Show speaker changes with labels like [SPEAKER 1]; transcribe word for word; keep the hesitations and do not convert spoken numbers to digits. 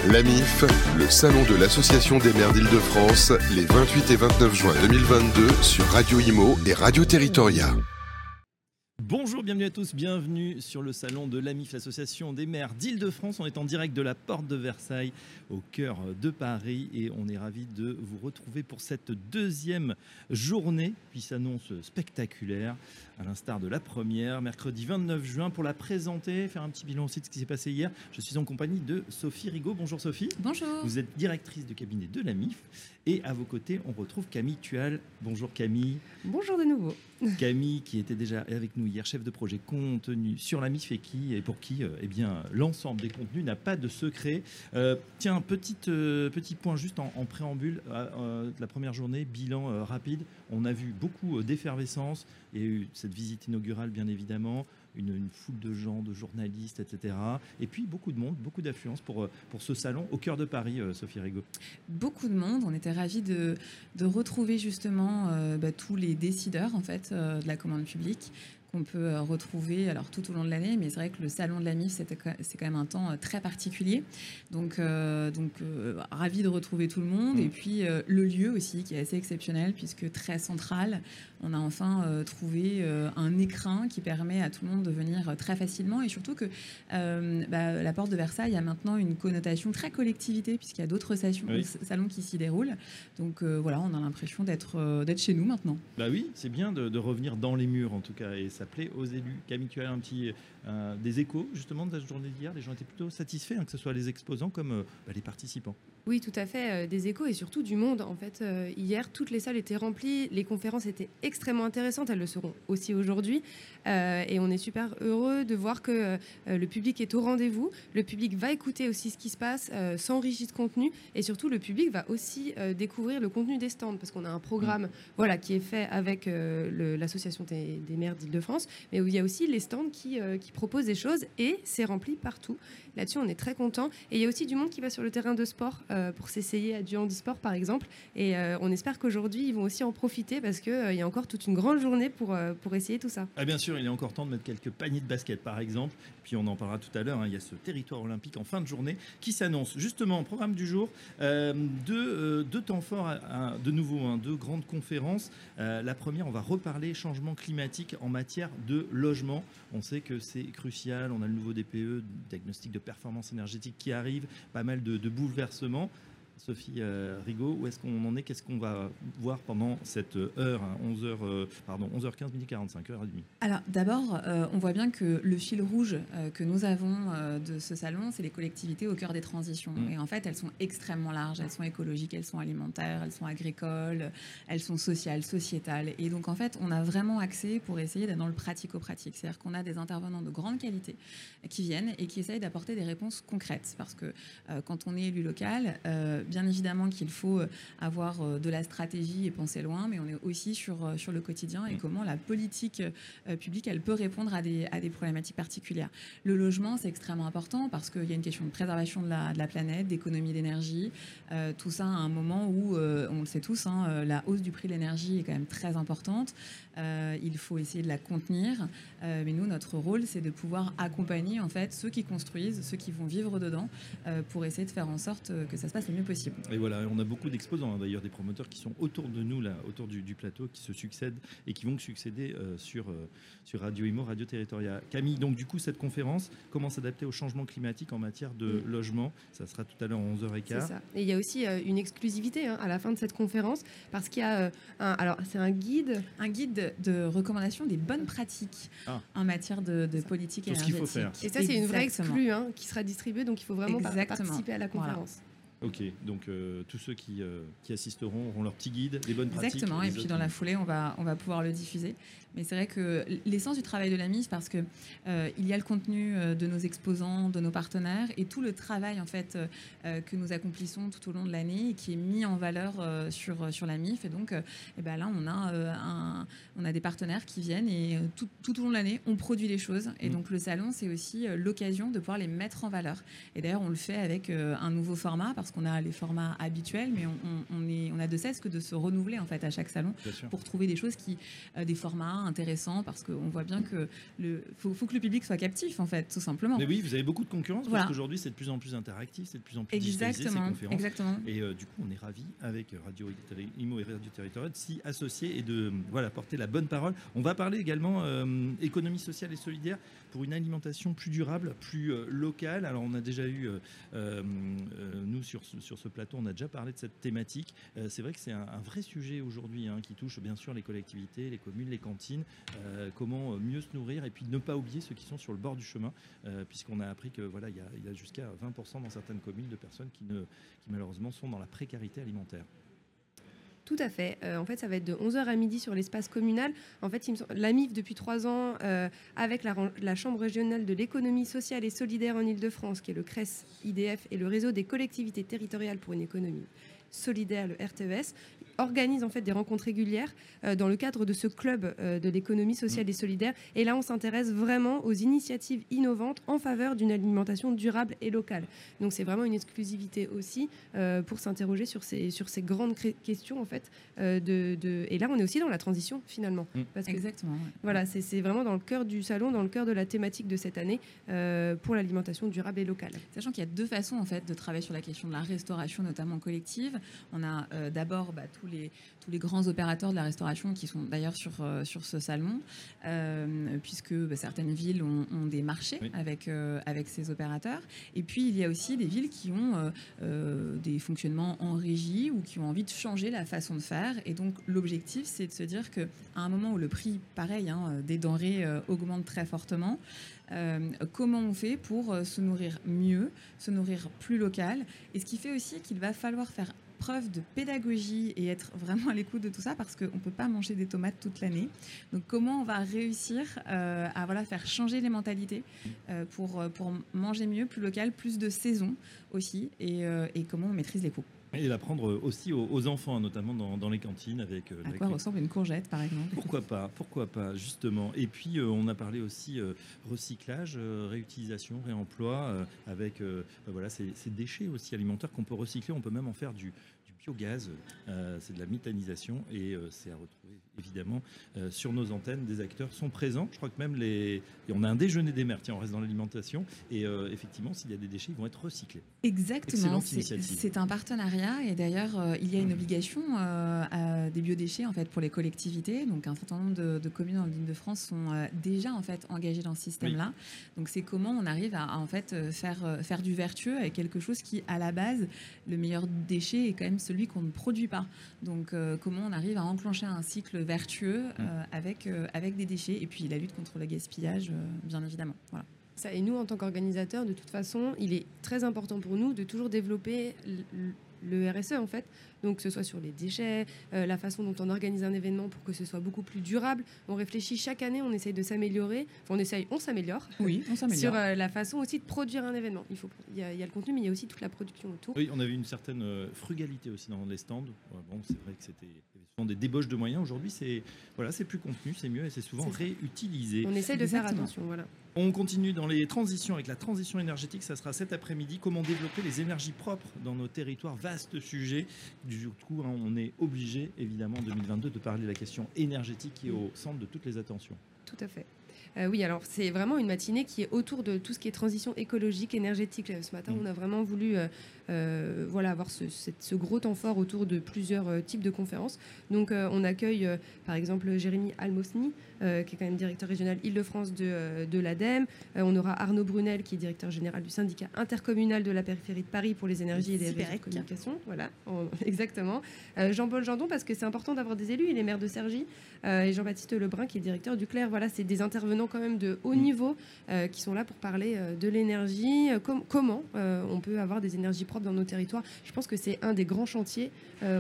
[SPEAKER 1] L'A M I F, le salon de l'Association des maires d'Île-de-France, les vingt-huit et vingt-neuf juin deux mille vingt-deux sur Radio Imo et Radio Territoria.
[SPEAKER 2] Bonjour, bienvenue à tous, bienvenue sur le salon de l'A M I F, l'Association des maires d'Île-de-France. On est en direct de la Porte de Versailles, au cœur de Paris, et on est ravis de vous retrouver pour cette deuxième journée qui s'annonce spectaculaire, à l'instar de la première, mercredi vingt-neuf juin, pour la présenter, faire un petit bilan aussi de ce qui s'est passé hier. Je suis en compagnie de Sophie Rigaud. Bonjour Sophie.
[SPEAKER 3] Bonjour.
[SPEAKER 2] Vous êtes directrice de cabinet de l'A M I F, et à vos côtés, on retrouve Camille Tual. Bonjour Camille.
[SPEAKER 4] Bonjour de nouveau.
[SPEAKER 2] Camille qui était déjà avec nous hier, chef de projet contenu sur l'A M I F et qui et pour qui euh, eh bien l'ensemble des contenus n'a pas de secret. Euh, tiens, petite, euh, petit point juste en, en préambule, euh, de la première journée, bilan euh, rapide. On a vu beaucoup euh, d'effervescence. Il y a eu cette visite inaugurale bien évidemment, une, une foule de gens, de journalistes, et cetera. Et puis beaucoup de monde, beaucoup d'affluence pour, pour ce salon au cœur de Paris, euh, Sophie Rigaud.
[SPEAKER 3] Beaucoup de monde. On était ravis de, de retrouver justement euh, bah, tous les décideurs en fait, euh, de la commande publique qu'on peut euh, retrouver alors, tout au long de l'année. Mais c'est vrai que le salon de l'A M I F, c'était, c'est quand même un temps euh, très particulier. Donc, euh, donc euh, ravis de retrouver tout le monde. Mmh. Et puis euh, le lieu aussi qui est assez exceptionnel puisque très central. On a enfin euh, trouvé euh, un écrin qui permet à tout le monde de venir euh, très facilement. Et surtout que euh, bah, la Porte de Versailles a maintenant une connotation très collectivité puisqu'il y a d'autres stations, oui. salons qui s'y déroulent. Donc euh, voilà, on a l'impression d'être, euh, d'être chez nous maintenant.
[SPEAKER 2] Bah oui, c'est bien de, de revenir dans les murs en tout cas. Et ça plaît aux élus. Camille, tu as un petit, euh, des échos justement de la journée d'hier. Les gens étaient plutôt satisfaits, hein, que ce soit les exposants comme euh, bah, les participants.
[SPEAKER 4] Oui, tout à fait, euh, des échos et surtout du monde. En fait, euh, hier, toutes les salles étaient remplies, les conférences étaient extrêmement intéressantes, elles le seront aussi aujourd'hui. Euh, et on est super heureux de voir que euh, le public est au rendez-vous. Le public va écouter aussi ce qui se passe, euh, s'enrichit de contenu. Et surtout, le public va aussi euh, découvrir le contenu des stands, parce qu'on a un programme mmh. voilà, qui est fait avec euh, le, l'Association des, des maires d'Île-de-France, mais où il y a aussi les stands qui, euh, qui proposent des choses et c'est rempli partout. Là-dessus, on est très content. Et il y a aussi du monde qui va sur le terrain de sport euh, pour s'essayer à du handisport, par exemple. Et euh, on espère qu'aujourd'hui, ils vont aussi en profiter parce qu'il euh, y a encore toute une grande journée pour, euh, pour essayer tout ça.
[SPEAKER 2] Ah, bien sûr, il est encore temps de mettre quelques paniers de basket, par exemple. Puis on en parlera tout à l'heure. Hein, il y a ce territoire olympique en fin de journée qui s'annonce. Justement, au programme du jour, euh, deux, euh, deux temps forts, à, à, de nouveau, hein, deux grandes conférences. Euh, la première, on va reparler changement climatique en matière de logement. On sait que c'est crucial. On a le nouveau D P E, diagnostic de performance énergétique qui arrive, pas mal de, de bouleversements. Sophie euh, Rigaud, où est-ce qu'on en est? Qu'est-ce qu'on va voir pendant cette heure, hein, onze heures, euh, pardon, onze heures quinze, midi quarante-cinq, heure trente?
[SPEAKER 3] Alors d'abord, euh, on voit bien que le fil rouge euh, que nous avons euh, de ce salon, c'est les collectivités au cœur des transitions. Mmh. Et en fait, elles sont extrêmement larges. Elles sont écologiques, elles sont alimentaires, elles sont agricoles, elles sont sociales, sociétales. Et donc en fait, on a vraiment accès pour essayer d'être dans le pratico-pratique. C'est-à-dire qu'on a des intervenants de grande qualité qui viennent et qui essayent d'apporter des réponses concrètes. Parce que euh, quand on est élu local, euh, bien évidemment qu'il faut avoir de la stratégie et penser loin, mais on est aussi sur, sur le quotidien et comment la politique publique, elle peut répondre à des, à des problématiques particulières. Le logement, c'est extrêmement important parce qu'il y a une question de préservation de la, de la planète, d'économie d'énergie, euh, tout ça à un moment où, euh, on le sait tous, hein, la hausse du prix de l'énergie est quand même très importante. Euh, il faut essayer de la contenir, euh, mais nous, notre rôle, c'est de pouvoir accompagner en fait ceux qui construisent, ceux qui vont vivre dedans, euh, pour essayer de faire en sorte que ça se passe le mieux possible.
[SPEAKER 2] Et voilà, on a beaucoup d'exposants, hein, d'ailleurs, des promoteurs qui sont autour de nous, là, autour du, du plateau, qui se succèdent et qui vont succéder euh, sur, euh, sur Radio Imo, Radio Territoria. Camille, donc du coup, cette conférence, comment s'adapter au changement climatique en matière de mmh. logement, ça sera tout à l'heure à onze heures quinze.
[SPEAKER 4] C'est ça. Et il y a aussi euh, une exclusivité hein, à la fin de cette conférence, parce qu'il y a euh, un, alors c'est un guide,
[SPEAKER 3] un guide de, de recommandation des bonnes pratiques ah. en matière de, de politique
[SPEAKER 2] Tout
[SPEAKER 3] énergétique.
[SPEAKER 2] Ce qu'il faut faire.
[SPEAKER 4] Et ça, c'est une vraie exclue hein, qui sera distribuée, donc il faut vraiment
[SPEAKER 3] Exactement.
[SPEAKER 4] participer à la conférence.
[SPEAKER 3] Voilà.
[SPEAKER 2] Ok, donc euh, tous ceux qui, euh, qui assisteront auront leur petit guide, des bonnes pratiques.
[SPEAKER 3] Exactement, et puis dans la foulée, on va, on va pouvoir le diffuser. Mais c'est vrai que l'essence du travail de l'A M I F, parce qu'il euh, y a le contenu de nos exposants, de nos partenaires, et tout le travail en fait, euh, que nous accomplissons tout au long de l'année et qui est mis en valeur euh, sur, sur l'A M I F. Et donc euh, et ben là, on a, euh, un, on a des partenaires qui viennent et euh, tout, tout au long de l'année, on produit des choses. Et mmh. donc le salon, c'est aussi euh, l'occasion de pouvoir les mettre en valeur. Et d'ailleurs, on le fait avec euh, un nouveau format, parce parce qu'on a les formats habituels, mais on, on, on, est, on a de cesse que de se renouveler en fait à chaque salon pour trouver des choses qui, euh, des formats intéressants, parce qu'on voit bien que le, faut, faut que le public soit captif en fait, tout simplement.
[SPEAKER 2] Mais oui, vous avez beaucoup de concurrence
[SPEAKER 3] voilà.
[SPEAKER 2] parce qu'aujourd'hui c'est de plus en plus interactif, c'est de plus en plus
[SPEAKER 3] exactement,
[SPEAKER 2] digitalisé ces conférences.
[SPEAKER 3] Exactement.
[SPEAKER 2] Et euh, du coup, on est ravis avec Radio Imo et Radio Territoriale de s'y associer et de voilà porter la bonne parole. On va parler également euh, économie sociale et solidaire pour une alimentation plus durable, plus euh, locale. Alors on a déjà eu euh, euh, nous sur ce, sur ce plateau, on a déjà parlé de cette thématique. Euh, c'est vrai que c'est un, un vrai sujet aujourd'hui hein, qui touche bien sûr les collectivités, les communes, les cantines. Euh, comment mieux se nourrir et puis ne pas oublier ceux qui sont sur le bord du chemin, euh, puisqu'on a appris que voilà il y a, il y a jusqu'à vingt pour cent dans certaines communes de personnes qui ne qui malheureusement sont dans la précarité alimentaire.
[SPEAKER 4] Tout à fait. Euh, en fait, ça va être de onze heures à midi sur l'espace communal. En fait, l'A M I F, depuis trois ans, euh, avec la, la Chambre régionale de l'économie sociale et solidaire en Ile-de-France, qui est le C R E S I D F et le réseau des collectivités territoriales pour une économie solidaire, le R T E S, organise en fait des rencontres régulières euh, dans le cadre de ce club euh, de l'économie sociale et solidaire. Et là, on s'intéresse vraiment aux initiatives innovantes en faveur d'une alimentation durable et locale. Donc, c'est vraiment une exclusivité aussi euh, pour s'interroger sur ces, sur ces grandes questions en fait. Euh, de, de... Et là, on est aussi dans la transition finalement.
[SPEAKER 3] Mmh.
[SPEAKER 4] Parce que,
[SPEAKER 3] exactement. Ouais.
[SPEAKER 4] Voilà, c'est, c'est vraiment dans le cœur du salon, dans le cœur de la thématique de cette année euh, pour l'alimentation durable et locale.
[SPEAKER 3] Sachant qu'il y a deux façons en fait de travailler sur la question de la restauration, notamment collective. On a euh, d'abord bah, tous les tous les grands opérateurs de la restauration qui sont d'ailleurs sur euh, sur ce salon, euh, puisque bah, certaines villes ont, ont des marchés oui. avec euh, avec ces opérateurs. Et puis il y a aussi des villes qui ont euh, euh, des fonctionnements en régie ou qui ont envie de changer la façon de faire. Et donc l'objectif, c'est de se dire que à un moment où le prix, pareil, hein, des denrées euh, augmente très fortement. Euh, comment on fait pour euh, se nourrir mieux, se nourrir plus local, et ce qui fait aussi qu'il va falloir faire preuve de pédagogie et être vraiment à l'écoute de tout ça parce qu'on ne peut pas manger des tomates toute l'année. Donc comment on va réussir euh, à voilà, faire changer les mentalités euh, pour, pour manger mieux, plus local, plus de saison aussi, et, euh, et comment on maîtrise les coûts.
[SPEAKER 2] Et l'apprendre aussi aux, aux enfants, notamment dans, dans les cantines. Avec,
[SPEAKER 3] à
[SPEAKER 2] avec
[SPEAKER 3] quoi
[SPEAKER 2] les...
[SPEAKER 3] ressemble une courgette, par exemple.
[SPEAKER 2] Pourquoi pas, pourquoi pas, justement. Et puis, euh, on a parlé aussi euh, recyclage, euh, réutilisation, réemploi, euh, avec euh, ben voilà, ces, ces déchets aussi alimentaires qu'on peut recycler. On peut même en faire du, du biogaz. Euh, c'est de la méthanisation et euh, c'est à retrouver, évidemment, euh, sur nos antennes. Des acteurs sont présents. Je crois que même les... Et on a un déjeuner des maires. Tiens, on reste dans l'alimentation. Et euh, effectivement, s'il y a des déchets, ils vont être recyclés.
[SPEAKER 3] Exactement. C'est, c'est un partenariat. Et d'ailleurs, euh, il y a une obligation euh, à des biodéchets en fait, pour les collectivités. Donc, un certain nombre de, de communes en Île-de-France sont euh, déjà en fait, engagées dans ce système-là. Oui. Donc, c'est comment on arrive à, à en fait, faire, euh, faire du vertueux avec quelque chose qui, à la base, le meilleur déchet est quand même celui qu'on ne produit pas. Donc, euh, comment on arrive à enclencher un cycle vertueux euh, avec, euh, avec des déchets. Et puis, la lutte contre le gaspillage, euh, bien évidemment. Voilà.
[SPEAKER 4] Ça, et nous, en tant qu'organisateurs, de toute façon, il est très important pour nous de toujours développer le, le R S E, en fait. Donc, que ce soit sur les déchets, euh, la façon dont on organise un événement pour que ce soit beaucoup plus durable. On réfléchit chaque année, on essaye de s'améliorer. Enfin, on essaye, on s'améliore.
[SPEAKER 3] Oui, on s'améliore.
[SPEAKER 4] Sur euh, la façon aussi de produire un événement. Il faut, il y a, il y a le contenu, mais il y a aussi toute la production autour.
[SPEAKER 2] Oui, on avait une certaine frugalité aussi dans les stands. Bon, c'est vrai que c'était souvent des débauches de moyens. Aujourd'hui, c'est voilà, c'est plus contenu, c'est mieux et c'est souvent c'est réutilisé.
[SPEAKER 4] On essaye de
[SPEAKER 3] Exactement.
[SPEAKER 4] faire attention, voilà.
[SPEAKER 2] On continue dans les transitions avec la transition énergétique. Ça sera cet après-midi. Comment développer les énergies propres dans nos territoires. Vaste sujet. Du coup, hein, on est obligé, évidemment, en deux mille vingt-deux, de parler de la question énergétique qui est au centre de toutes les attentions.
[SPEAKER 4] Tout à fait. Euh, oui, alors c'est vraiment une matinée qui est autour de tout ce qui est transition écologique, énergétique. Ce matin, mmh. on a vraiment voulu euh, euh, voilà, avoir ce, cette, ce gros temps fort autour de plusieurs euh, types de conférences. Donc, euh, on accueille, euh, par exemple, Jérémy Almosny, euh, qui est quand même directeur régional Île-de-France de, euh, de l'ADEME. Euh, on aura Arnaud Brunel, qui est directeur général du syndicat intercommunal de la périphérie de Paris pour les énergies et les réseaux de communication. Voilà, on, exactement. Euh, Jean-Paul Jandon, parce que c'est important d'avoir des élus. Il est maire de Cergy. Euh, et Jean-Baptiste Lebrun, qui est directeur du Clair. Voilà, c'est des intervenants quand même de haut niveau euh, qui sont là pour parler euh, de l'énergie, euh, com- comment euh, on peut avoir des énergies propres dans nos territoires. Je pense que c'est un des grands chantiers euh,